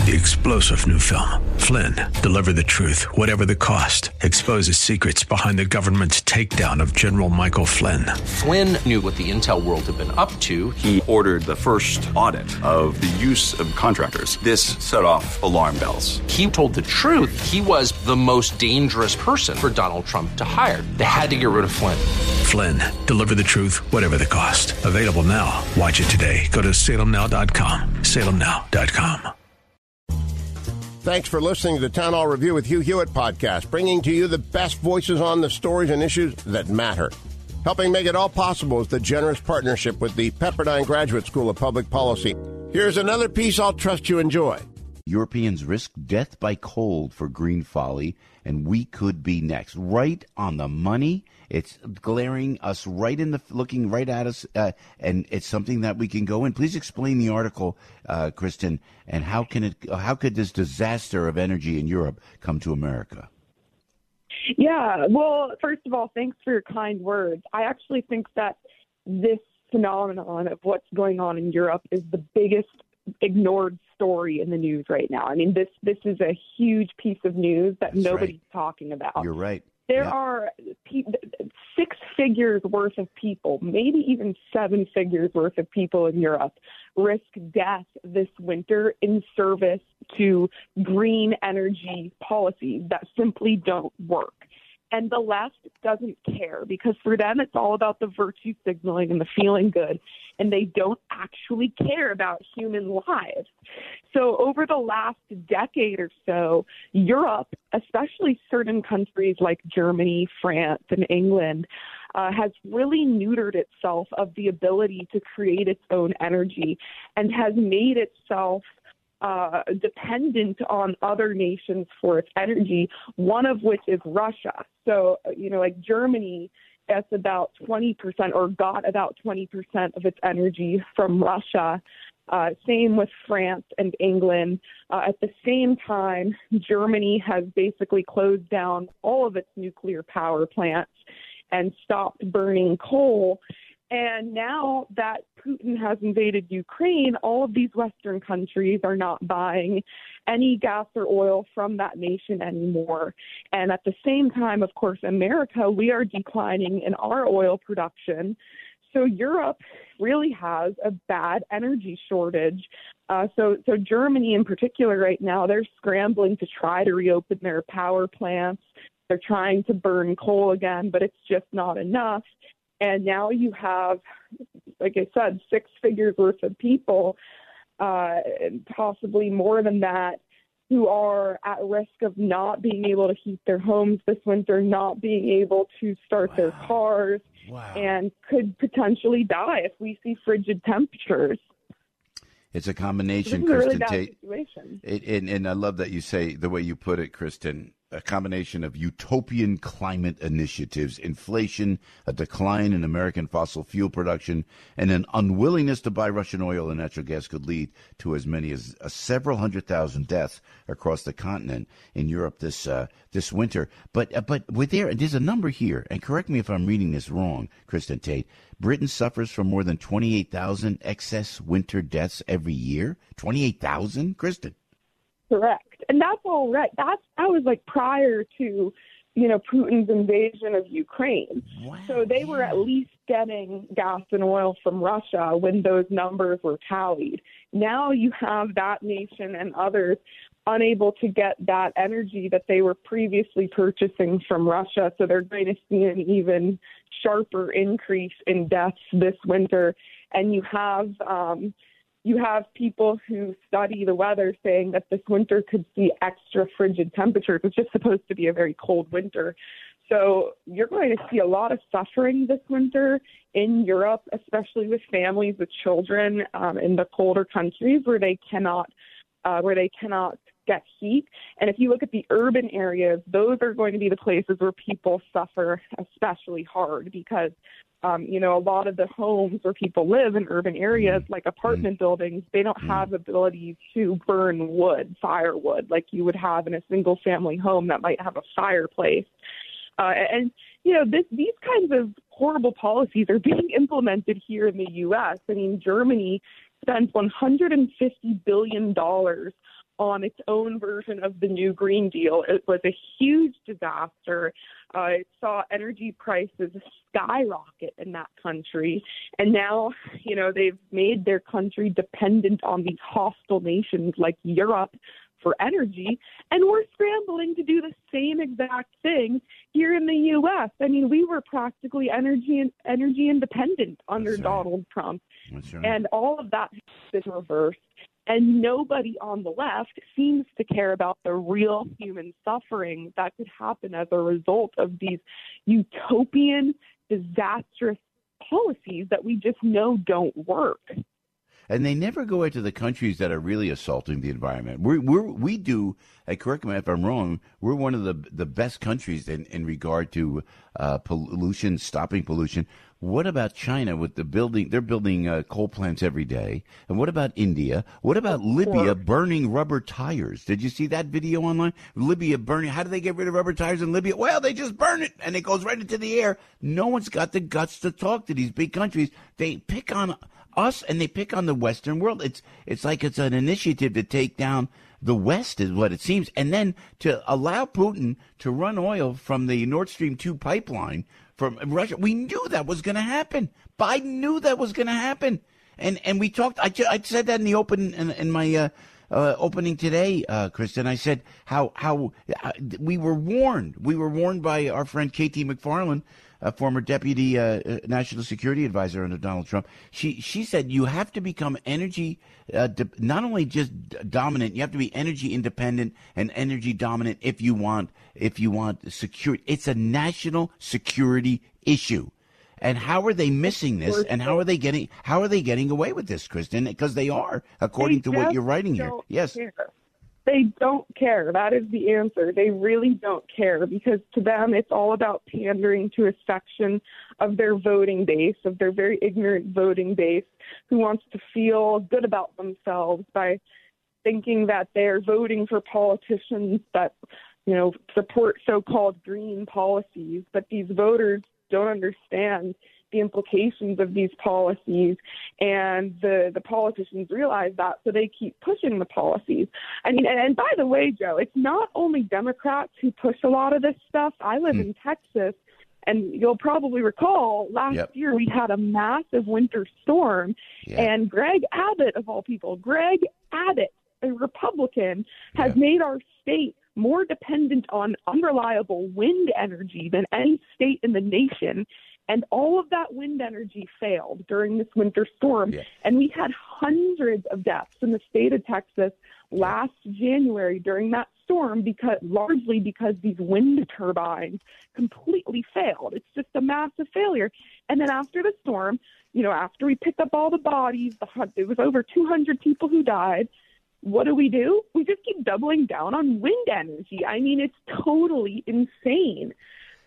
The explosive new film, Flynn, deliver the truth, whatever the cost, exposes secrets behind the government's takedown of General Michael Flynn. Flynn knew what the intel world had been up to. He ordered the first audit of the use of contractors. This set off alarm bells. He told the truth. He was the most dangerous person for Donald Trump to hire. They had to get rid of Flynn. Flynn, deliver the truth, whatever the cost. Available now. Watch it today. Go to salemnow.com. salemnow.com. Thanks for listening to the Town Hall Review with Hugh Hewitt podcast, bringing to you the best voices on the stories and issues that matter. Helping make it all possible is the generous partnership with the Pepperdine Graduate School of Public Policy. Here's another piece I'll trust you enjoy. Europeans risk death by cold for green folly, and we could be next. Right on the money. It's glaring us right in the, looking right at us, and it's something that we can go in. Please explain the article, Kristen, and how could this disaster of energy in Europe come to America? Yeah, well, first of all, thanks for your kind words. I actually think that this phenomenon of what's going on in Europe is the biggest ignored story in the news right now. I mean, this is a huge piece of news that nobody's talking about. You're right. There are 6 figures worth of people, maybe even 7 figures worth of people in Europe risk death this winter in service to green energy policies that simply don't work. And the left doesn't care because for them, it's all about the virtue signaling and the feeling good. And they don't actually care about human lives. So over the last decade or so, Europe, especially certain countries like Germany, France, and England, has really neutered itself of the ability to create its own energy and has made itself dependent on other nations for its energy, one of which is Russia. So, like Germany, that's about 20% or got about 20% of its energy from Russia. Same with France and England. At the same time, Germany has basically closed down all of its nuclear power plants and stopped burning coal. And now that Putin has invaded Ukraine, all of these Western countries are not buying any gas or oil from that nation anymore. And at the same time, of course, America, we are declining in our oil production. So Europe really has a bad energy shortage. So Germany in particular right now, they're scrambling to try to reopen their power plants. They're trying to burn coal again, but it's just not enough. And now you have, like I said, 6 figures worth of people, possibly more than that, who are at risk of not being able to heat their homes this winter, not being able to start their cars, and could potentially die if we see frigid temperatures. It's a combination, This is Kristen a really bad Tate. situation. And I love that you say the way you put it, Kristen. A combination of utopian climate initiatives, inflation, a decline in American fossil fuel production, and an unwillingness to buy Russian oil and natural gas could lead to as many as several 100,000 deaths across the continent in Europe this winter. But there's a number here, and correct me if I'm reading this wrong, Kristen Tate. Britain suffers from more than 28,000 excess winter deaths every year. 28,000, Kristen? Correct. And that's all right. That was like prior to, Putin's invasion of Ukraine. Wow. So they were at least getting gas and oil from Russia when those numbers were tallied. Now you have that nation and others unable to get that energy that they were previously purchasing from Russia. So they're going to see an even sharper increase in deaths this winter. And you have people who study the weather saying that this winter could see extra frigid temperatures. It's just supposed to be a very cold winter. So you're going to see a lot of suffering this winter in Europe, especially with families with children in the colder countries where they cannot get heat. And if you look at the urban areas, those are going to be the places where people suffer especially hard because a lot of the homes where people live in urban areas, like apartment buildings, they don't have the ability to burn firewood, like you would have in a single family home that might have a fireplace. These kinds of horrible policies are being implemented here in the U.S. I mean, Germany spent $150 billion on its own version of the new Green Deal. It was a huge disaster. It saw energy prices skyrocket in that country. And now, they've made their country dependent on these hostile nations like Europe for energy. And we're scrambling to do the same exact thing here in the U.S. I mean, we were practically energy independent under Donald Trump. That's right. And all of that has been reversed. And nobody on the left seems to care about the real human suffering that could happen as a result of these utopian, disastrous policies that we just know don't work. And they never go into the countries that are really assaulting the environment. We do, correct me if I'm wrong, we're one of the best countries in regard to pollution, stopping pollution. What about China with the building? They're building coal plants every day. And what about India? What about Libya burning rubber tires? Did you see that video online? Libya burning. How do they get rid of rubber tires in Libya? Well, they just burn it and it goes right into the air. No one's got the guts to talk to these big countries. They pick on us and they pick on the Western world. It's like it's an initiative to take down the West is what it seems. And then to allow Putin to run oil from the Nord Stream 2 pipeline from Russia. We knew that was going to happen. Biden knew that was going to happen. And we talked, I said that in the in my opening today, Kristen. I said how we were warned. We were warned by our friend K.T. McFarland, a former deputy national security advisor under Donald Trump. She said you have to become energy, not only just dominant, you have to be energy independent and energy dominant if you want security. It's a national security issue. And how are they missing this? And how are they getting away with this, Kristen? Because they are, according to what you're writing here. Yes. They don't care. That is the answer. They really don't care because to them it's all about pandering to a section of their voting base, of their very ignorant voting base, who wants to feel good about themselves by thinking that they're voting for politicians that, support so-called green policies. But these voters don't understand the implications of these policies, and the politicians realize that, so they keep pushing the policies. I mean, and by the way, Joe, it's not only Democrats who push a lot of this stuff. I live in Texas, and you'll probably recall last year we had a massive winter storm, and Greg Abbott, of all people, Greg Abbott, a Republican, has made our state more dependent on unreliable wind energy than any state in the nation. And all of that wind energy failed during this winter storm. Yeah. And we had hundreds of deaths in the state of Texas last January during that storm, largely because these wind turbines completely failed. It's just a massive failure. And then after the storm, after we picked up all the bodies, it was over 200 people who died. What do? We just keep doubling down on wind energy. I mean, it's totally insane.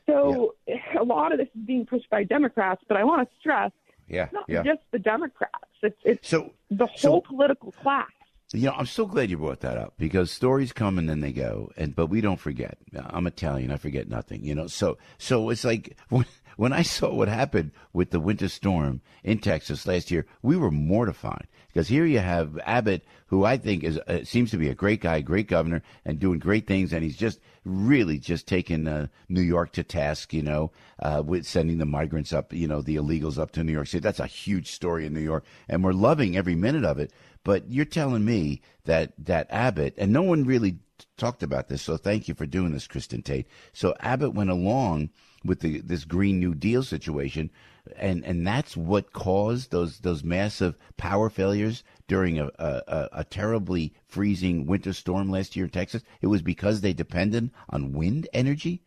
So a lot of this is being pushed by Democrats, but I want to stress it's not just the Democrats. It's the whole political class. I'm so glad you brought that up because stories come and then they go, but we don't forget. I'm Italian. I forget nothing, So it's like when I saw what happened with the winter storm in Texas last year, we were mortified because here you have Abbott, who I think seems to be a great guy, great governor, and doing great things, and he's just really just taking New York to task, with sending the migrants up, the illegals up to New York City. That's a huge story in New York, and we're loving every minute of it. But you're telling me that Abbott, and no one really talked about this, so thank you for doing this, Kristen Tate. So Abbott went along with this Green New Deal situation, and that's what caused those massive power failures during a terribly freezing winter storm last year in Texas. It was because they depended on wind energy?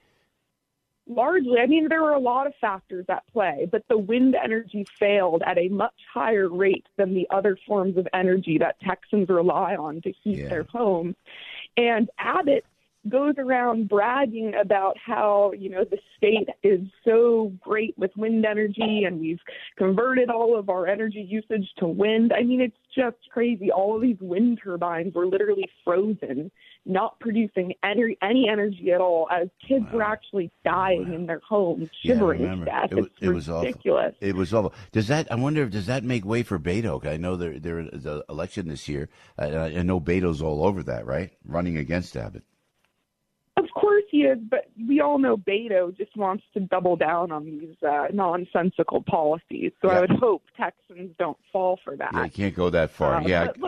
Largely. I mean, there were a lot of factors at play, but the wind energy failed at a much higher rate than the other forms of energy that Texans rely on to heat their homes. And Abbott goes around bragging about how, the state is so great with wind energy and we've converted all of our energy usage to wind. I mean, it's just crazy. All of these wind turbines were literally frozen, not producing any energy at all, as kids were actually dying in their homes, shivering to death. It was ridiculous. Awful. It was awful. Does that make way for Beto? I know there is an election this year. I know Beto's all over that, right? Running against Abbott. Of course he is, but we all know Beto just wants to double down on these nonsensical policies. So I would hope Texans don't fall for that. Yeah, you can't go that far.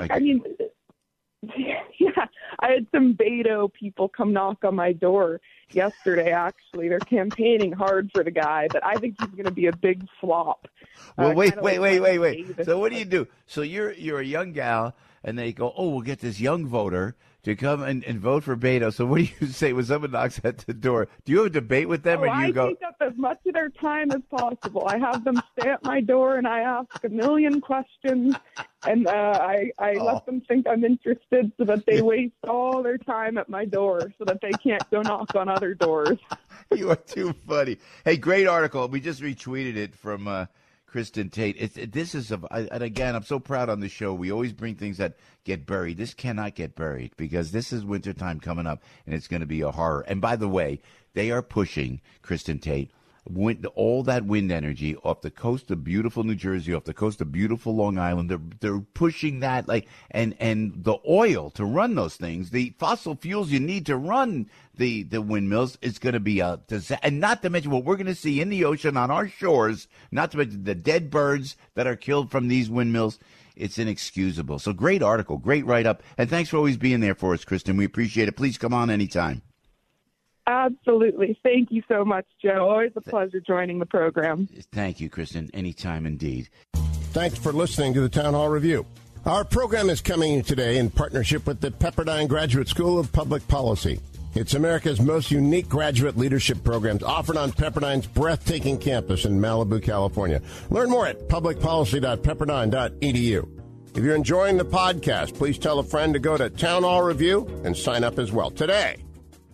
I had some Beto people come knock on my door yesterday, actually. They're campaigning hard for the guy, but I think he's going to be a big flop. Well, wait. So what do you do? So you're a young gal, and they go, we'll get this young voter to come and vote for Beto. So what do you say when someone knocks at the door? Do you have a debate with them, or do you go? I take up as much of their time as possible. I have them stay at my door, and I ask a million questions, and I let them think I'm interested so that they waste all their time at my door so that they can't go knock on other doors. You are too funny. Hey, great article. We just retweeted it from Kristen Tate. And again, I'm so proud on the show. We always bring things that get buried. This cannot get buried because this is wintertime coming up, and it's going to be a horror. And by the way, they are pushing, Kristen Tate, all that wind energy off the coast of beautiful New Jersey, off the coast of beautiful Long Island. They're pushing that, and the oil to run those things, the fossil fuels you need to run the windmills, is going to be a disaster. And not to mention what we're going to see in the ocean on our shores, not to mention the dead birds that are killed from these windmills. It's inexcusable. So great article, great write-up, and thanks for always being there for us, Kristen. We appreciate it. Please come on anytime. Absolutely. Thank you so much, Joe. Always a pleasure joining the program. Thank you, Kristen. Anytime indeed. Thanks for listening to the Town Hall Review. Our program is coming today in partnership with the Pepperdine Graduate School of Public Policy. It's America's most unique graduate leadership programs offered on Pepperdine's breathtaking campus in Malibu, California. Learn more at publicpolicy.pepperdine.edu. If you're enjoying the podcast, please tell a friend to go to Town Hall Review and sign up as well today.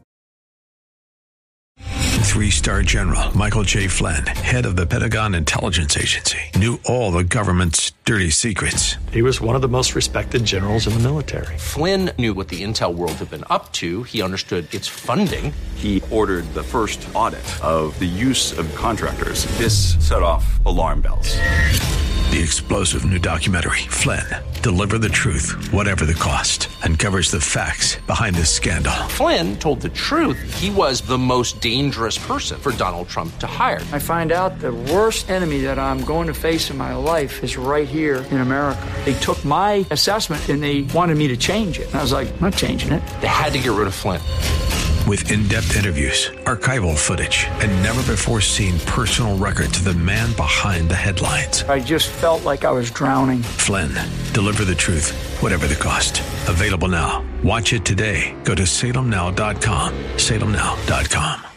3-star General Michael J. Flynn, head of the Pentagon Intelligence Agency, knew all the government's dirty secrets. He was one of the most respected generals in the military. Flynn knew what the intel world had been up to. He understood its funding. He ordered the first audit of the use of contractors. This set off alarm bells. The explosive new documentary, Flynn, Deliver the Truth, Whatever the Cost, uncovers the facts behind this scandal. Flynn told the truth. He was the most dangerous person for Donald Trump to hire. I find out the worst enemy that I'm going to face in my life is right here in America. They took my assessment and they wanted me to change it. And I was like, I'm not changing it. They had to get rid of Flynn. With in-depth interviews, archival footage, and never-before-seen personal records of the man behind the headlines. I just felt like I was drowning. Flynn, Deliver the Truth, Whatever the Cost. Available now. Watch it today. Go to salemnow.com. salemnow.com.